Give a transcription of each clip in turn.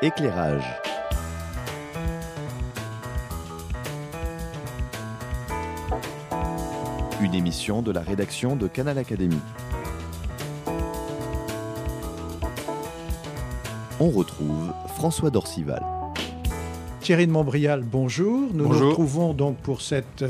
Éclairage. Une émission de la rédaction de Canal Académie. On retrouve François Dorcival. Thierry de Montbrial, bonjour. Nous Bonjour. nous retrouvons donc pour cette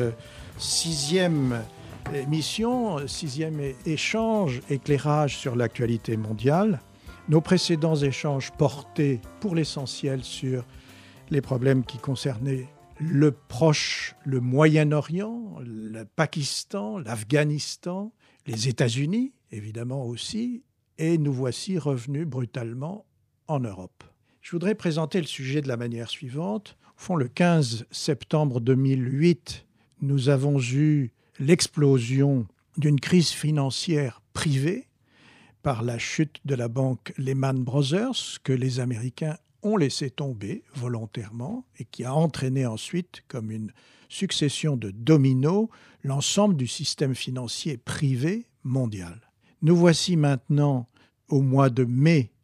sixième émission, sixième échange, éclairage sur l'actualité mondiale. Nos précédents échanges portaient pour l'essentiel sur les problèmes qui concernaient le Proche, le Moyen-Orient, le Pakistan, l'Afghanistan, les États-Unis, évidemment aussi, et nous voici revenus brutalement en Europe. Je voudrais présenter le sujet de la manière suivante. Au fond, le 15 septembre 2008, nous avons eu l'explosion d'une crise financière privée par la chute de la banque Lehman Brothers, que les Américains ont laissé tomber volontairement et qui a entraîné ensuite, comme une succession de dominos, l'ensemble du système financier privé mondial. Nous voici maintenant au mois de mai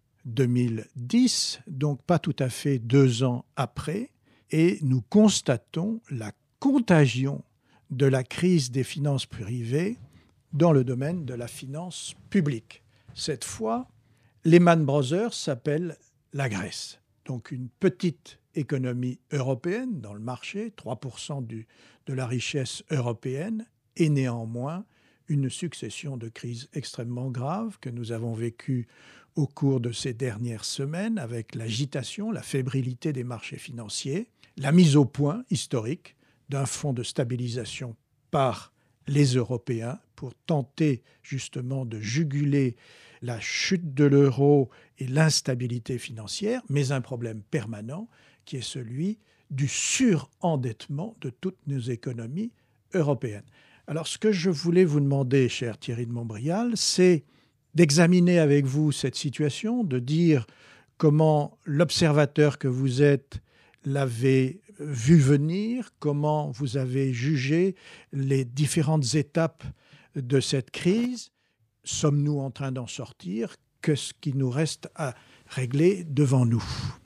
2010, donc pas tout à fait 2 ans après, et nous constatons la contagion de la crise des finances privées dans le domaine de la finance publique. Cette fois, Lehman Brothers s'appelle la Grèce. Donc une petite économie européenne dans le marché, 3% de la richesse européenne, et néanmoins une succession de crises extrêmement graves que nous avons vécues au cours de ces dernières semaines avec l'agitation, la fébrilité des marchés financiers, la mise au point historique d'un fonds de stabilisation par les Européens pour tenter justement de juguler la chute de l'euro et l'instabilité financière, mais un problème permanent qui est celui du surendettement de toutes nos économies européennes. Alors ce que je voulais vous demander, cher Thierry de Montbrial, c'est d'examiner avec vous cette situation, de dire comment l'observateur que vous êtes l'avez vu venir, comment vous avez jugé les différentes étapes de cette crise. Sommes-nous en train d'en sortir? Qu'est-ce qui nous reste à régler devant nous?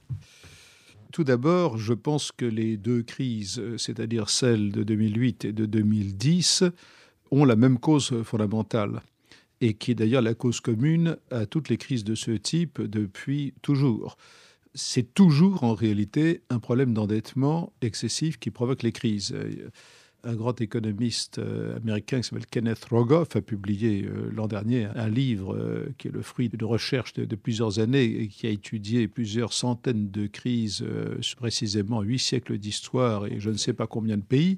Tout d'abord, je pense que les deux crises, c'est-à-dire celle de 2008 et de 2010, ont la même cause fondamentale et qui est d'ailleurs la cause commune à toutes les crises de ce type depuis toujours. C'est toujours en réalité un problème d'endettement excessif qui provoque les crises. Un grand économiste américain qui s'appelle Kenneth Rogoff a publié l'an dernier un livre qui est le fruit de recherches de plusieurs années et qui a étudié plusieurs centaines de crises, précisément 8 siècles d'histoire et je ne sais pas combien de pays.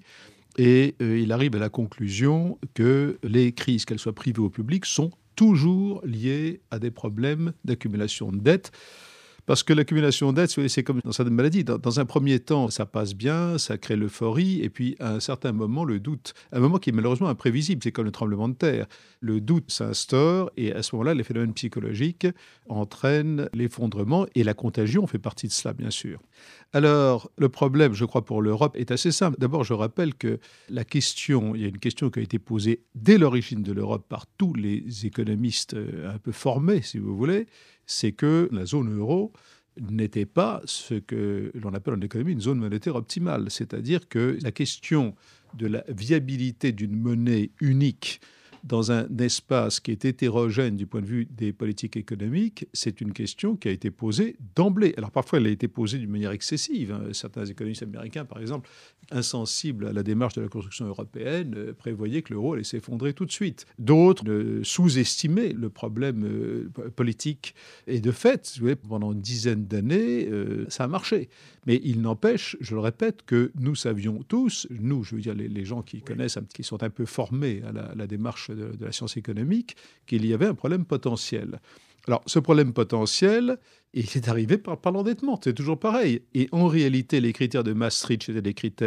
Et il arrive à la conclusion que les crises, qu'elles soient privées ou publiques, sont toujours liées à des problèmes d'accumulation de dettes. Parce que l'accumulation de dettes, c'est comme dans certaines maladies. Dans un premier temps, ça passe bien, ça crée l'euphorie, et puis à un certain moment, le doute, un moment qui est malheureusement imprévisible, c'est comme le tremblement de terre. Le doute s'instaure, et à ce moment-là, les phénomènes psychologiques entraînent l'effondrement, et la contagion fait partie de cela, bien sûr. Alors, le problème, je crois, pour l'Europe est assez simple. D'abord, je rappelle que il y a une question qui a été posée dès l'origine de l'Europe par tous les économistes un peu formés, si vous voulez, c'est que la zone euro n'était pas ce que l'on appelle en économie une zone monétaire optimale. C'est-à-dire que la question de la viabilité d'une monnaie unique dans un espace qui est hétérogène du point de vue des politiques économiques, c'est une question qui a été posée d'emblée. Alors parfois, elle a été posée d'une manière excessive. Certains économistes américains, par exemple, insensibles à la démarche de la construction européenne, prévoyaient que l'euro allait s'effondrer tout de suite. D'autres sous-estimaient le problème politique. Et de fait, vous voyez, pendant une dizaine d'années, ça a marché. Mais il n'empêche, je le répète, que nous savions tous, nous, je veux dire les gens qui connaissent, qui sont un peu formés à la démarche de la science économique, qu'il y avait un problème potentiel. Alors, ce problème potentiel, il est arrivé par l'endettement, c'est toujours pareil. Et en réalité, les critères de Maastricht, ce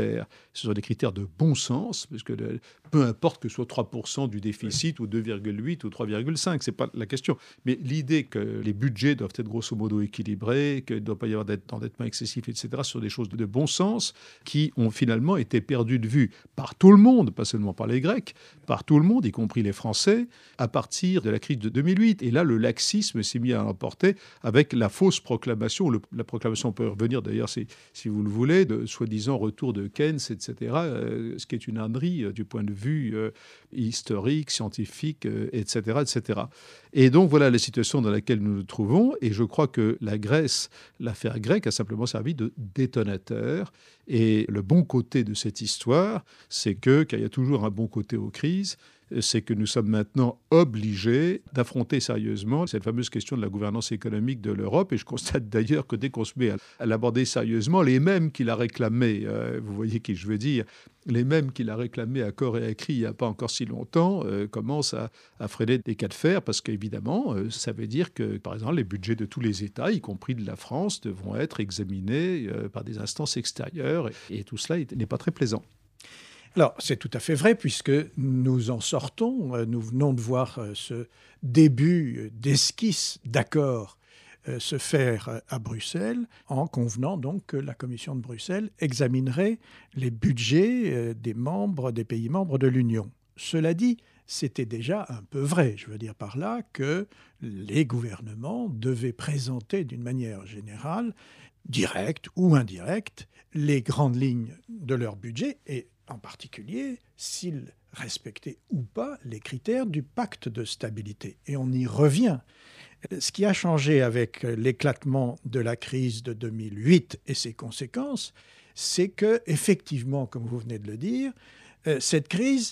sont des critères de bon sens, parce que peu importe que ce soit 3% du déficit, ou 2,8 ou 3,5, c'est pas la question. Mais l'idée que les budgets doivent être grosso modo équilibrés, qu'il ne doit pas y avoir d'endettement excessif, etc., ce sont des choses de bon sens qui ont finalement été perdues de vue par tout le monde, pas seulement par les Grecs, par tout le monde, y compris les Français, à partir de la crise de 2008. Et là, le laxisme s'est mis à l'emporter avec la fausse proclamation. La proclamation peut revenir d'ailleurs, si vous le voulez, de soi-disant retour de Keynes, etc., ce qui est une ânerie du point de vue historique, scientifique, etc., etc. Et donc voilà la situation dans laquelle nous nous trouvons. Et je crois que l'affaire grecque a simplement servi de détonateur. Et le bon côté de cette histoire, c'est que, car il y a toujours un bon côté aux crises, c'est que nous sommes maintenant obligés d'affronter sérieusement cette fameuse question de la gouvernance économique de l'Europe. Et je constate d'ailleurs que dès qu'on se met à l'aborder sérieusement, les mêmes qui l'a réclamé, vous voyez qui je veux dire, les mêmes qui l'a réclamé à corps et à cri il n'y a pas encore si longtemps, commencent à freiner des cas de fer, parce qu'évidemment, ça veut dire que, par exemple, les budgets de tous les États, y compris de la France, devront être examinés par des instances extérieures. Et tout cela n'est pas très plaisant. Alors, c'est tout à fait vrai, puisque nous en sortons. Nous venons de voir ce début d'esquisse d'accord se faire à Bruxelles, en convenant donc que la Commission de Bruxelles examinerait les budgets des pays membres de l'Union. Cela dit, c'était déjà un peu vrai. Je veux dire par là que les gouvernements devaient présenter d'une manière générale, directe ou indirecte, les grandes lignes de leur budget, et en particulier s'ils respectaient ou pas les critères du pacte de stabilité. Et on y revient. Ce qui a changé avec l'éclatement de la crise de 2008 et ses conséquences, c'est que, effectivement, comme vous venez de le dire, cette crise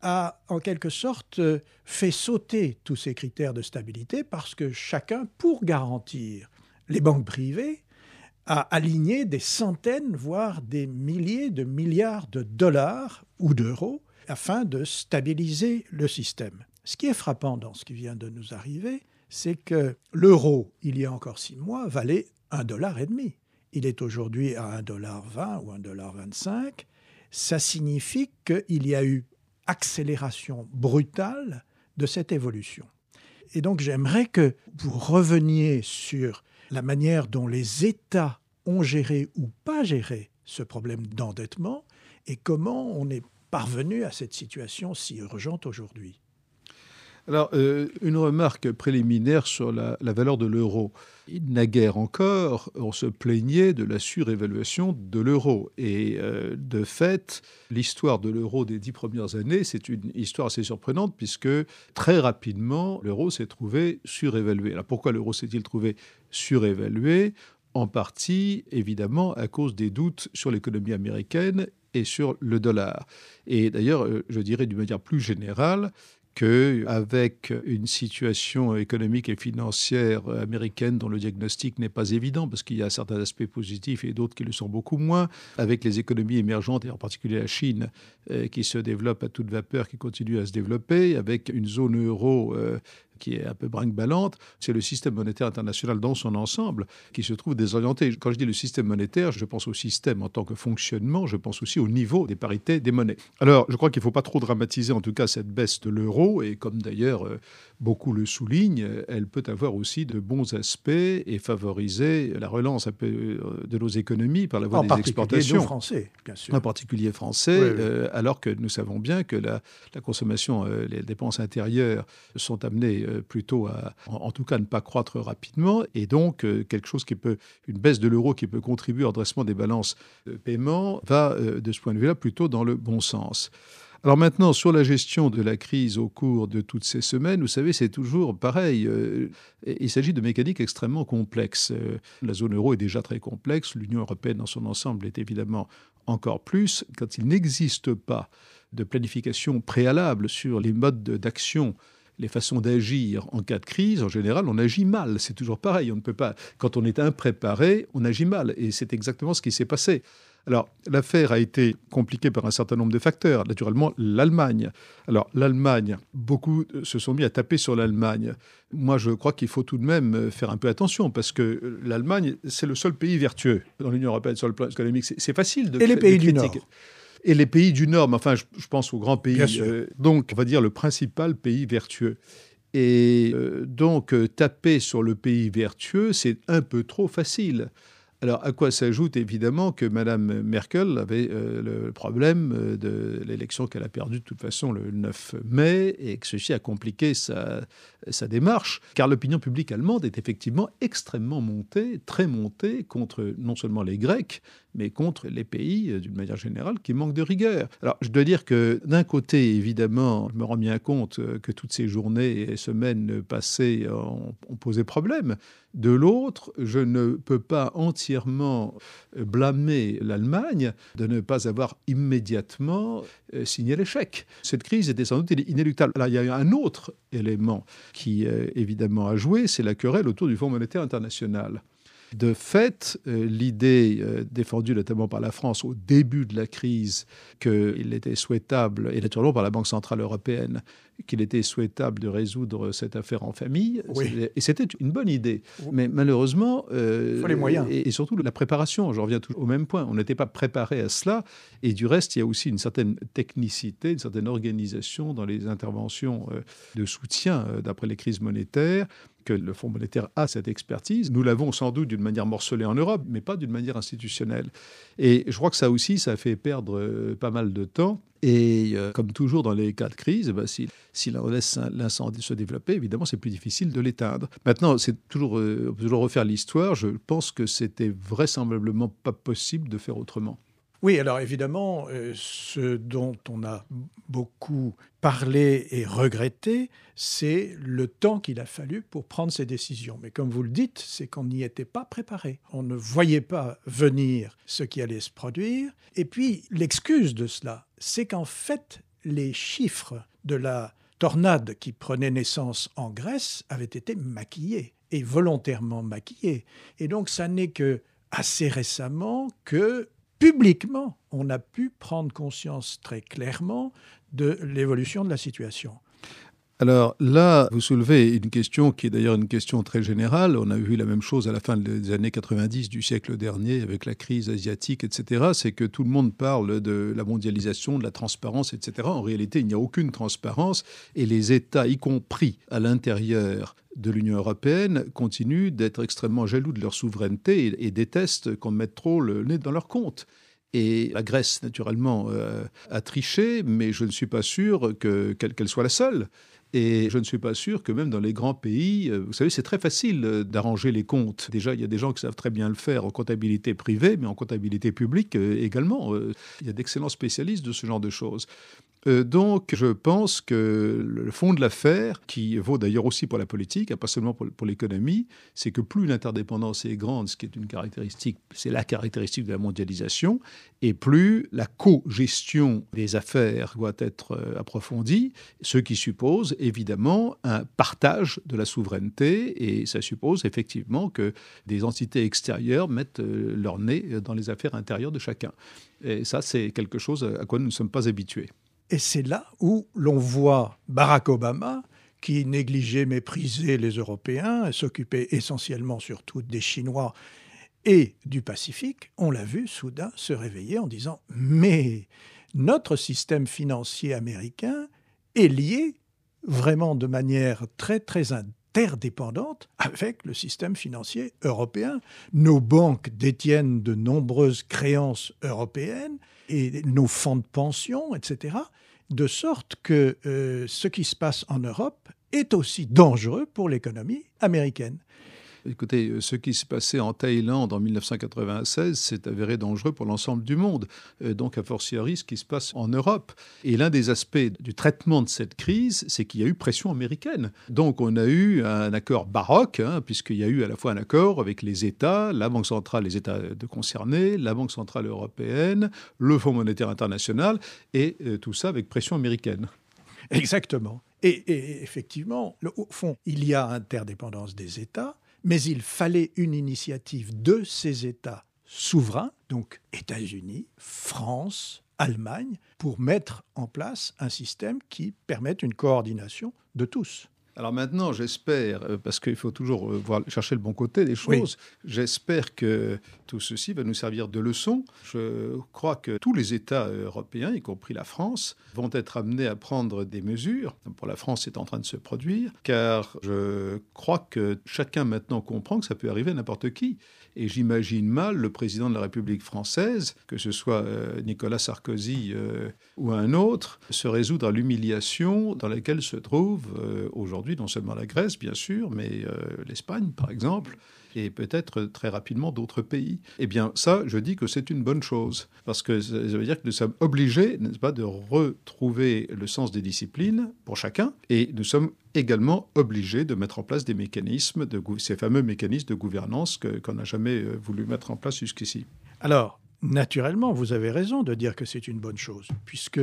a en quelque sorte fait sauter tous ces critères de stabilité, parce que chacun, pour garantir les banques privées, a aligné des centaines, voire des milliers de milliards de dollars ou d'euros afin de stabiliser le système. Ce qui est frappant dans ce qui vient de nous arriver, c'est que l'euro, il y a encore 6 mois, valait $1,50. Il est aujourd'hui à $1,20 ou $1,25. Ça signifie qu'il y a eu accélération brutale de cette évolution. Et donc j'aimerais que vous reveniez sur la manière dont les États ont géré ou pas géré ce problème d'endettement et comment on est parvenu à cette situation si urgente aujourd'hui. Alors, une remarque préliminaire sur la valeur de l'euro. Naguère encore, on se plaignait de la surévaluation de l'euro. Et de fait, l'histoire de l'euro des 10 premières années, c'est une histoire assez surprenante, puisque très rapidement, l'euro s'est trouvé surévalué. Alors pourquoi l'euro s'est-il trouvé surévalué ? En partie, évidemment, à cause des doutes sur l'économie américaine et sur le dollar. Et d'ailleurs, je dirais d'une manière plus générale, qu'avec une situation économique et financière américaine dont le diagnostic n'est pas évident, parce qu'il y a certains aspects positifs et d'autres qui le sont beaucoup moins, avec les économies émergentes, et en particulier la Chine, qui se développe à toute vapeur, qui continue à se développer, avec une zone euro qui est un peu brinque-ballante, c'est le système monétaire international dans son ensemble qui se trouve désorienté. Quand je dis le système monétaire, je pense au système en tant que fonctionnement, je pense aussi au niveau des parités des monnaies. Alors, je crois qu'il ne faut pas trop dramatiser en tout cas cette baisse de l'euro, et comme d'ailleurs beaucoup le soulignent, elle peut avoir aussi de bons aspects et favoriser la relance un peu de nos économies par la voie des exportations. En particulier Français, bien sûr. En particulier français, oui. Alors que nous savons bien que la consommation, les dépenses intérieures sont amenées plutôt à, en tout cas, ne pas croître rapidement, et donc quelque chose une baisse de l'euro qui peut contribuer au redressement des balances de paiement va, de ce point de vue-là, plutôt dans le bon sens. Alors maintenant, sur la gestion de la crise au cours de toutes ces semaines, vous savez, c'est toujours pareil. Il s'agit de mécaniques extrêmement complexes. La zone euro est déjà très complexe. L'Union européenne dans son ensemble est évidemment encore plus. Quand il n'existe pas de planification préalable sur les modes d'action, les façons d'agir en cas de crise, en général, on agit mal. C'est toujours pareil. On ne peut pas. Quand on est impréparé, on agit mal. Et c'est exactement ce qui s'est passé. Alors, l'affaire a été compliquée par un certain nombre de facteurs. Naturellement, l'Allemagne. Alors, l'Allemagne, beaucoup se sont mis à taper sur l'Allemagne. Moi, je crois qu'il faut tout de même faire un peu attention, parce que l'Allemagne, c'est le seul pays vertueux dans l'Union européenne sur le plan économique. C'est facile de critiquer. Et les pays du Nord. Et les pays du Nord, mais enfin, je pense aux grands pays. Donc, on va dire le principal pays vertueux. Et donc, taper sur le pays vertueux, c'est un peu trop facile. Alors, à quoi s'ajoute évidemment que Mme Merkel avait le problème de l'élection qu'elle a perdue de toute façon le 9 mai et que ceci a compliqué sa démarche, car l'opinion publique allemande est effectivement extrêmement montée, très montée contre non seulement les Grecs, mais contre les pays, d'une manière générale, qui manquent de rigueur. Alors, je dois dire que, d'un côté, évidemment, je me rends bien compte que toutes ces journées et semaines passées ont posé problème. De l'autre, je ne peux pas entièrement blâmer l'Allemagne de ne pas avoir immédiatement signé l'échec. Cette crise était sans doute inéluctable. Alors, il y a eu un autre élément qui, évidemment, a joué, c'est la querelle autour du Fonds monétaire international. De fait, l'idée défendue notamment par la France au début de la crise qu'il était souhaitable, et naturellement par la Banque centrale européenne, qu'il était souhaitable de résoudre cette affaire en famille, et c'était une bonne idée. Mais malheureusement, il faut les moyens. Et surtout la préparation, j'en reviens toujours au même point, on n'était pas préparé à cela, et du reste, il y a aussi une certaine technicité, une certaine organisation dans les interventions de soutien d'après les crises monétaires, que le Fonds monétaire a cette expertise. Nous l'avons sans doute d'une manière morcelée en Europe, mais pas d'une manière institutionnelle. Et je crois que ça aussi, ça a fait perdre pas mal de temps. Et comme toujours dans les cas de crise, si l'on laisse l'incendie se développer, évidemment, c'est plus difficile de l'éteindre. Maintenant, on peut toujours refaire l'histoire. Je pense que c'était vraisemblablement pas possible de faire autrement. Oui, alors évidemment, ce dont on a beaucoup parlé et regretté, c'est le temps qu'il a fallu pour prendre ces décisions. Mais comme vous le dites, c'est qu'on n'y était pas préparé. On ne voyait pas venir ce qui allait se produire. Et puis, l'excuse de cela, c'est qu'en fait, les chiffres de la tornade qui prenait naissance en Grèce avaient été maquillés, et volontairement maquillés. Et donc, ça n'est que assez récemment que publiquement, on a pu prendre conscience très clairement de l'évolution de la situation. Alors là, vous soulevez une question qui est d'ailleurs une question très générale. On a vu la même chose à la fin des années 90 du siècle dernier avec la crise asiatique, etc. C'est que tout le monde parle de la mondialisation, de la transparence, etc. En réalité, il n'y a aucune transparence et les États, y compris à l'intérieur de l'Union européenne, continuent d'être extrêmement jaloux de leur souveraineté et détestent qu'on mette trop le nez dans leur compte. Et la Grèce, naturellement, a triché, mais je ne suis pas sûr qu'elle soit la seule. Et je ne suis pas sûr que même dans les grands pays, vous savez, c'est très facile d'arranger les comptes. Déjà, il y a des gens qui savent très bien le faire en comptabilité privée, mais en comptabilité publique également. Il y a d'excellents spécialistes de ce genre de choses. Donc, je pense que le fond de l'affaire, qui vaut d'ailleurs aussi pour la politique, pas seulement pour l'économie, c'est que plus l'interdépendance est grande, ce qui est une caractéristique, c'est la caractéristique de la mondialisation, et plus la co-gestion des affaires doit être approfondie, ce qui suppose évidemment un partage de la souveraineté, et ça suppose effectivement que des entités extérieures mettent leur nez dans les affaires intérieures de chacun. Et ça, c'est quelque chose à quoi nous ne sommes pas habitués. Et c'est là où l'on voit Barack Obama, qui négligeait, méprisait les Européens, s'occupait essentiellement surtout des Chinois et du Pacifique. On l'a vu soudain se réveiller en disant « Mais notre système financier américain est lié vraiment de manière très, très interdépendante avec le système financier européen. Nos banques détiennent de nombreuses créances européennes et nos fonds de pension, etc., de sorte que ce qui se passe en Europe est aussi dangereux pour l'économie américaine. » Écoutez, ce qui se passait en Thaïlande en 1996 s'est avéré dangereux pour l'ensemble du monde. Donc, a fortiori, ce qui se passe en Europe. Et l'un des aspects du traitement de cette crise, c'est qu'il y a eu pression américaine. Donc, on a eu un accord baroque, puisqu'il y a eu à la fois un accord avec les États, la Banque centrale, les États concernés, la Banque centrale européenne, le Fonds monétaire international, et tout ça avec pression américaine. Exactement. Et effectivement, au fond, il y a interdépendance des États, mais il fallait une initiative de ces États souverains, donc États-Unis, France, Allemagne, pour mettre en place un système qui permette une coordination de tous. Alors maintenant, j'espère, parce qu'il faut toujours chercher le bon côté des choses, j'espère que tout ceci va nous servir de leçon. Je crois que tous les États européens, y compris la France, vont être amenés à prendre des mesures. Pour la France, c'est en train de se produire, car je crois que chacun maintenant comprend que ça peut arriver à n'importe qui. Et j'imagine mal le président de la République française, que ce soit Nicolas Sarkozy ou un autre, se résoudre à l'humiliation dans laquelle se trouve aujourd'hui non seulement la Grèce, bien sûr, mais l'Espagne, par exemple, et peut-être très rapidement d'autres pays. Eh bien, ça, je dis que c'est une bonne chose, parce que ça veut dire que nous sommes obligés, n'est-ce pas, de retrouver le sens des disciplines pour chacun, et nous sommes également obligés de mettre en place des mécanismes, ces fameux mécanismes de gouvernance qu'on n'a jamais voulu mettre en place jusqu'ici. Alors, naturellement, vous avez raison de dire que c'est une bonne chose, puisque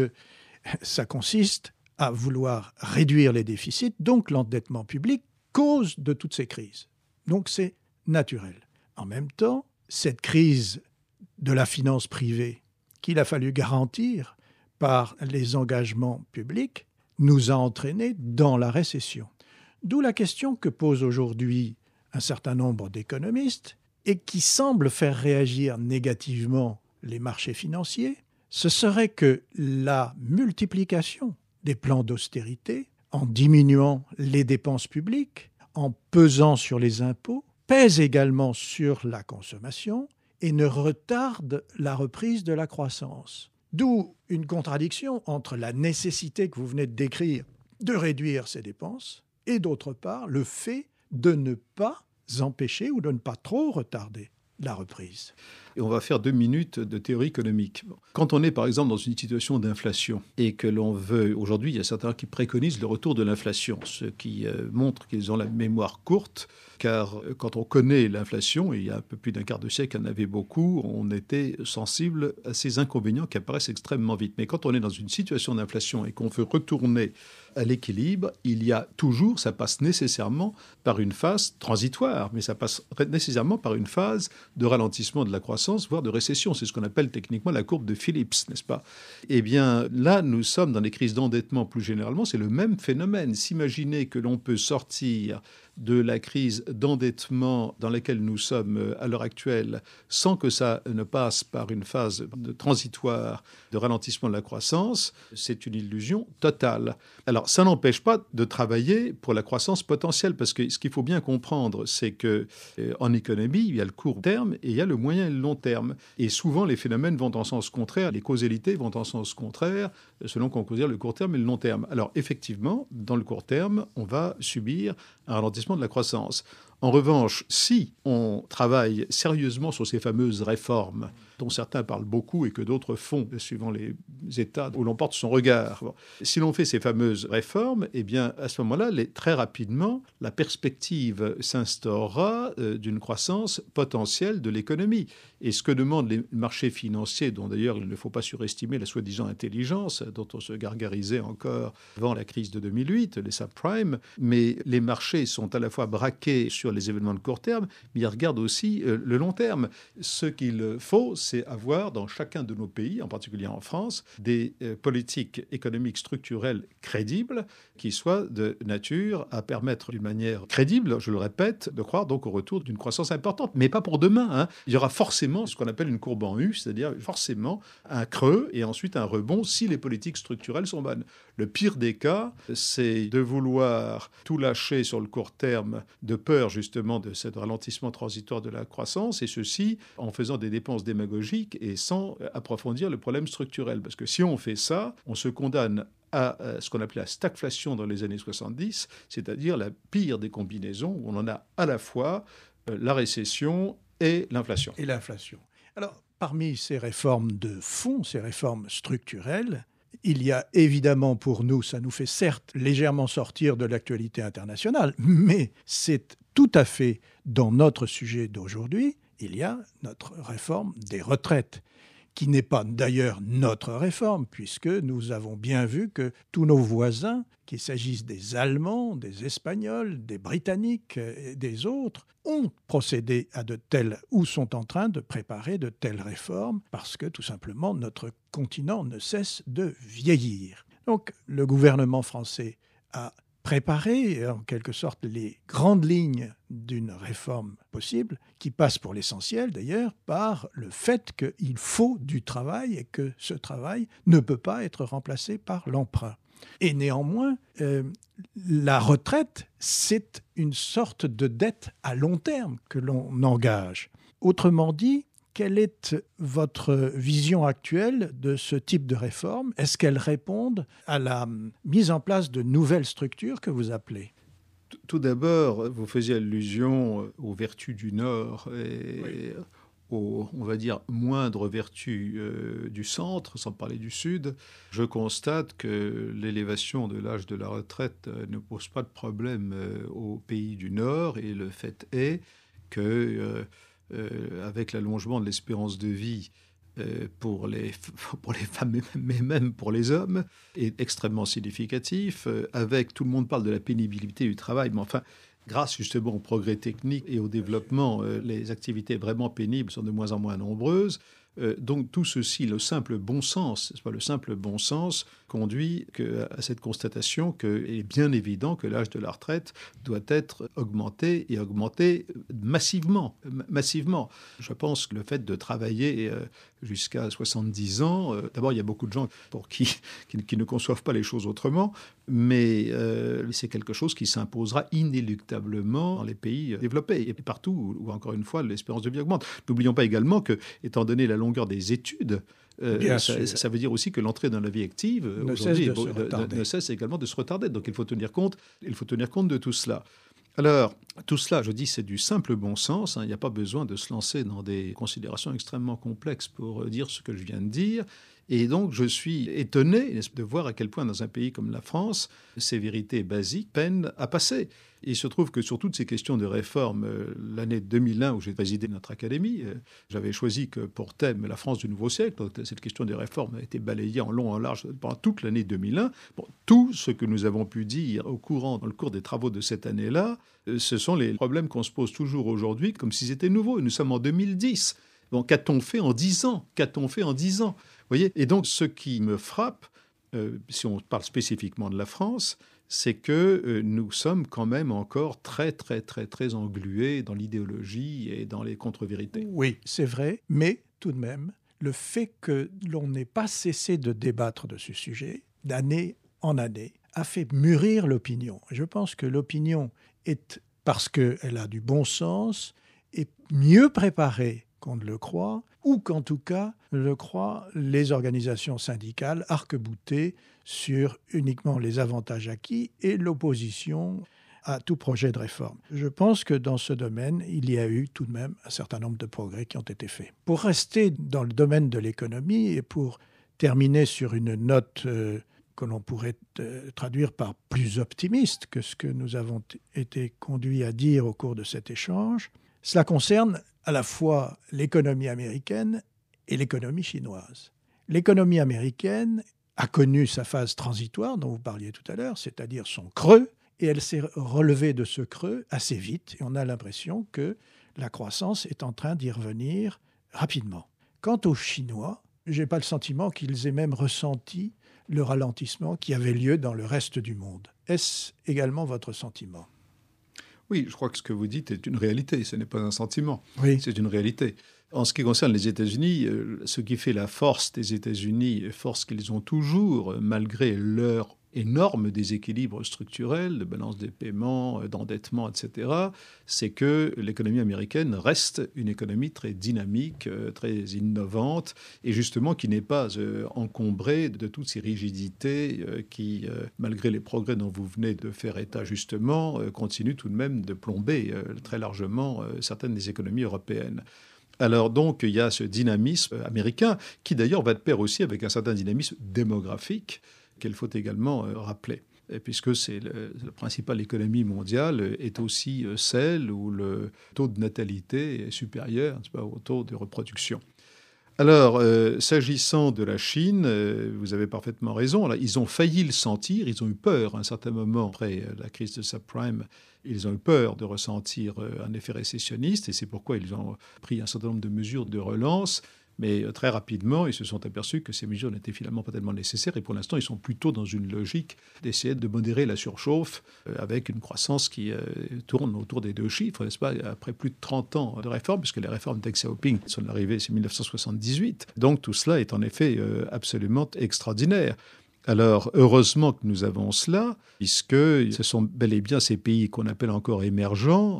ça consiste à vouloir réduire les déficits, donc l'endettement public, cause de toutes ces crises. Donc c'est naturel. En même temps, cette crise de la finance privée qu'il a fallu garantir par les engagements publics nous a entraînés dans la récession. D'où la question que posent aujourd'hui un certain nombre d'économistes et qui semble faire réagir négativement les marchés financiers, ce serait que la multiplication des plans d'austérité, en diminuant les dépenses publiques, en pesant sur les impôts, pèse également sur la consommation et ne retarde la reprise de la croissance. D'où une contradiction entre la nécessité que vous venez de décrire de réduire ces dépenses et d'autre part le fait de ne pas empêcher ou de ne pas trop retarder la reprise. Et on va faire 2 minutes de théorie économique. Quand on est par exemple dans une situation d'inflation et que l'on veut, aujourd'hui il y a certains qui préconisent le retour de l'inflation, ce qui montre qu'ils ont la mémoire courte, car quand on connaît l'inflation, et il y a un peu plus d'un quart de siècle, il y en avait beaucoup, on était sensible à ces inconvénients qui apparaissent extrêmement vite. Mais quand on est dans une situation d'inflation et qu'on veut retourner à l'équilibre, il y a toujours, ça passe nécessairement par une phase transitoire, mais ça passe nécessairement par une phase de ralentissement de la croissance, voire de récession. C'est ce qu'on appelle techniquement la courbe de Phillips, n'est-ce pas? Eh bien, là, nous sommes dans les crises d'endettement plus généralement, c'est le même phénomène. S'imaginer que l'on peut sortir de la crise d'endettement dans laquelle nous sommes à l'heure actuelle sans que ça ne passe par une phase transitoire de ralentissement de la croissance, c'est une illusion totale. Alors, ça n'empêche pas de travailler pour la croissance potentielle, parce que ce qu'il faut bien comprendre, c'est que en économie, il y a le court terme et il y a le moyen et le long terme. Et souvent, les phénomènes vont en sens contraire, les causalités vont en sens contraire, selon qu'on considère le court terme et le long terme. Alors, effectivement, dans le court terme, on va subir un ralentissement de la croissance. En revanche, si on travaille sérieusement sur ces fameuses réformes, dont certains parlent beaucoup et que d'autres font, suivant les États où l'on porte son regard, si l'on fait ces fameuses réformes, eh bien, à ce moment-là, très rapidement, la perspective s'instaurera d'une croissance potentielle de l'économie. Et ce que demandent les marchés financiers, dont d'ailleurs il ne faut pas surestimer la soi-disant intelligence, dont on se gargarisait encore avant la crise de 2008, les subprimes, mais les marchés sont à la fois braqués sur les événements de court terme, mais ils regardent aussi le long terme. Ce qu'il faut, c'est avoir dans chacun de nos pays, en particulier en France, des politiques économiques structurelles crédibles qui soient de nature à permettre d'une manière crédible, je le répète, de croire donc au retour d'une croissance importante. Mais pas pour demain, hein. Il y aura forcément ce qu'on appelle une courbe en U, c'est-à-dire forcément un creux et ensuite un rebond si les politiques structurelles sont bonnes. Le pire des cas, c'est de vouloir tout lâcher sur le court terme de peur justement de ce ralentissement transitoire de la croissance, et ceci en faisant des dépenses démagogiques et sans approfondir le problème structurel. Parce que si on fait ça, on se condamne à ce qu'on appelait la stagflation dans les années 70, c'est-à-dire la pire des combinaisons, où on en a à la fois la récession et l'inflation. Et l'inflation. Alors, parmi ces réformes de fond, ces réformes structurelles, il y a évidemment pour nous, ça nous fait certes légèrement sortir de l'actualité internationale, mais c'est tout à fait dans notre sujet d'aujourd'hui, il y a notre réforme des retraites, qui n'est pas d'ailleurs notre réforme, puisque nous avons bien vu que tous nos voisins, qu'il s'agisse des Allemands, des Espagnols, des Britanniques et des autres, ont procédé à de telles ou sont en train de préparer de telles réformes, parce que tout simplement notre continent ne cesse de vieillir. Donc le gouvernement français a préparer en quelque sorte les grandes lignes d'une réforme possible, qui passe pour l'essentiel d'ailleurs par le fait qu'il faut du travail et que ce travail ne peut pas être remplacé par l'emprunt. Et néanmoins, la retraite, c'est une sorte de dette à long terme que l'on engage. Autrement dit, quelle est votre vision actuelle de ce type de réforme ? Est-ce qu'elles répondent à la mise en place de nouvelles structures que vous appelez ? Tout d'abord, vous faisiez allusion aux vertus du Nord et aux, on va dire, moindres vertus du centre, sans parler du Sud. Je constate que l'élévation de l'âge de la retraite ne pose pas de problème aux pays du Nord, et le fait est que avec l'allongement de l'espérance de vie pour les femmes, mais même pour les hommes, est extrêmement significatif. Avec, tout le monde parle de la pénibilité du travail, mais enfin, grâce justement au progrès technique et au développement, les activités vraiment pénibles sont de moins en moins nombreuses. Donc tout ceci, le simple bon sens conduit à cette constatation qu'il est bien évident que l'âge de la retraite doit être augmenté et augmenté massivement. Je pense que le fait de travailler jusqu'à 70 ans, d'abord il y a beaucoup de gens pour qui ne conçoivent pas les choses autrement, mais c'est quelque chose qui s'imposera inéluctablement dans les pays développés et partout où encore une fois l'espérance de vie augmente. N'oublions pas également que, étant donné la longueur des études, ça veut dire aussi que l'entrée dans la vie active ne cesse également de se retarder. Donc il faut tenir compte de tout cela. Alors, tout cela, je dis, c'est du simple bon sens. Il n'y a pas besoin de se lancer dans des considérations extrêmement complexes pour dire ce que je viens de dire. Et donc, je suis étonné de voir à quel point, dans un pays comme la France, ces vérités basiques peinent à passer. Il se trouve que sur toutes ces questions de réforme, l'année 2001, où j'ai présidé notre académie, j'avais choisi que pour thème la France du nouveau siècle. Donc, cette question des réformes a été balayée en long, en large pendant toute l'année 2001. Bon, tout ce que nous avons pu dire dans le cours des travaux de cette année-là, ce sont les problèmes qu'on se pose toujours aujourd'hui, comme s'ils étaient nouveaux. Nous sommes en 2010. Bon, qu'a-t-on fait en 10 ans ? Vous voyez ? Et donc, ce qui me frappe, si on parle spécifiquement de la France, c'est que nous sommes quand même encore très, très, très, très englués dans l'idéologie et dans les contre-vérités. Oui, c'est vrai, mais tout de même, le fait que l'on n'ait pas cessé de débattre de ce sujet, d'année en année, a fait mûrir l'opinion. Je pense que l'opinion est, parce qu'elle a du bon sens, est mieux préparée qu'on ne le croit, ou qu'en tout cas le croient les organisations syndicales arc-boutées sur uniquement les avantages acquis et l'opposition à tout projet de réforme. Je pense que dans ce domaine, il y a eu tout de même un certain nombre de progrès qui ont été faits. Pour rester dans le domaine de l'économie et pour terminer sur une note que l'on pourrait traduire par plus optimiste que ce que nous avons été conduits à dire au cours de cet échange, cela concerne à la fois l'économie américaine et l'économie chinoise. L'économie américaine a connu sa phase transitoire dont vous parliez tout à l'heure, c'est-à-dire son creux, et elle s'est relevée de ce creux assez vite, et on a l'impression que la croissance est en train d'y revenir rapidement. Quant aux Chinois, je n'ai pas le sentiment qu'ils aient même ressenti le ralentissement qui avait lieu dans le reste du monde. Est-ce également votre sentiment ? Oui, je crois que ce que vous dites est une réalité, ce n'est pas un sentiment, oui. C'est une réalité. En ce qui concerne les États-Unis, ce qui fait la force des États-Unis, force qu'ils ont toujours, malgré leur énorme déséquilibre structurel de balance des paiements, d'endettement, etc., c'est que l'économie américaine reste une économie très dynamique, très innovante, et justement qui n'est pas encombrée de toutes ces rigidités qui, malgré les progrès dont vous venez de faire état justement, continuent tout de même de plomber très largement certaines des économies européennes. Alors donc, il y a ce dynamisme américain qui d'ailleurs va de pair aussi avec un certain dynamisme démographique qu'il faut également rappeler. Et puisque c'est la principale économie mondiale est aussi celle où le taux de natalité est supérieur au taux de reproduction. Alors, s'agissant de la Chine, vous avez parfaitement raison. Là, ils ont failli le sentir, ils ont eu peur à un certain moment après la crise de subprime. Ils ont eu peur de ressentir un effet récessionniste et c'est pourquoi ils ont pris un certain nombre de mesures de relance. Mais très rapidement, ils se sont aperçus que ces mesures n'étaient finalement pas tellement nécessaires. Et pour l'instant, ils sont plutôt dans une logique d'essayer de modérer la surchauffe avec une croissance qui tourne autour des 2 chiffres, n'est-ce pas, après plus de 30 ans de réformes, puisque les réformes Deng Xiaoping sont arrivées, c'est 1978. Donc tout cela est en effet absolument extraordinaire. Alors, heureusement que nous avons cela, puisque ce sont bel et bien ces pays qu'on appelle encore émergents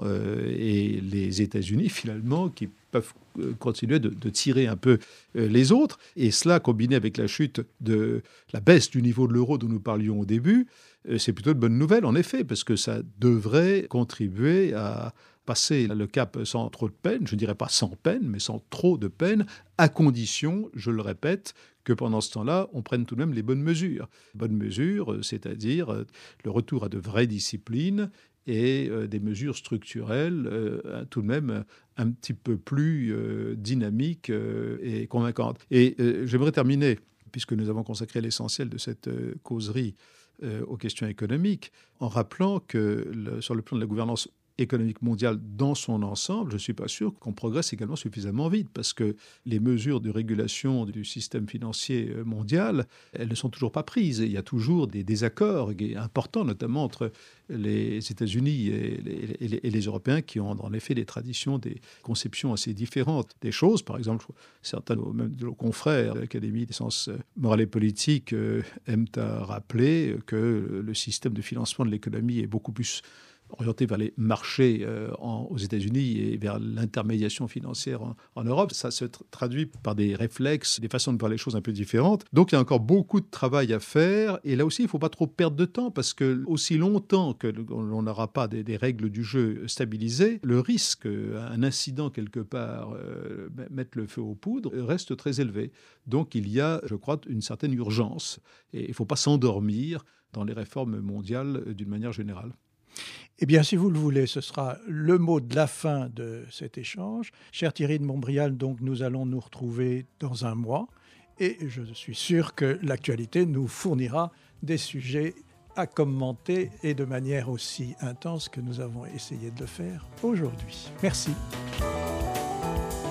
et les États-Unis, finalement, qui peuvent continuer de tirer un peu les autres. Et cela, combiné avec la chute de la baisse du niveau de l'euro dont nous parlions au début, c'est plutôt de bonnes nouvelles, en effet, parce que ça devrait contribuer à passer le cap sans trop de peine, je ne dirais pas sans peine, mais sans trop de peine, à condition, je le répète, que pendant ce temps-là, on prenne tout de même les bonnes mesures. Bonnes mesures, c'est-à-dire le retour à de vraies disciplines et des mesures structurelles tout de même un petit peu plus dynamiques et convaincantes. Et j'aimerais terminer, puisque nous avons consacré l'essentiel de cette causerie aux questions économiques, en rappelant que sur le plan de la gouvernance économique mondiale dans son ensemble, je ne suis pas sûr qu'on progresse également suffisamment vite, parce que les mesures de régulation du système financier mondial, elles ne sont toujours pas prises. Il y a toujours des désaccords importants, notamment entre les États-Unis et les Européens, qui ont en effet des traditions, des conceptions assez différentes des choses. Par exemple, certains même de nos confrères de l'Académie des sciences morales et politiques aiment à rappeler que le système de financement de l'économie est beaucoup plus orienté vers les marchés aux États-Unis et vers l'intermédiation financière en Europe. Ça se traduit par des réflexes, des façons de voir les choses un peu différentes. Donc, il y a encore beaucoup de travail à faire. Et là aussi, il ne faut pas trop perdre de temps, parce que aussi longtemps qu'on n'aura pas des règles du jeu stabilisées, le risque, un incident quelque part, mettre le feu aux poudres, reste très élevé. Donc, il y a, je crois, une certaine urgence. Et il ne faut pas s'endormir dans les réformes mondiales d'une manière générale. Eh bien, si vous le voulez, ce sera le mot de la fin de cet échange. Cher Thierry de Montbrial, donc nous allons nous retrouver dans un mois et je suis sûr que l'actualité nous fournira des sujets à commenter et de manière aussi intense que nous avons essayé de le faire aujourd'hui. Merci.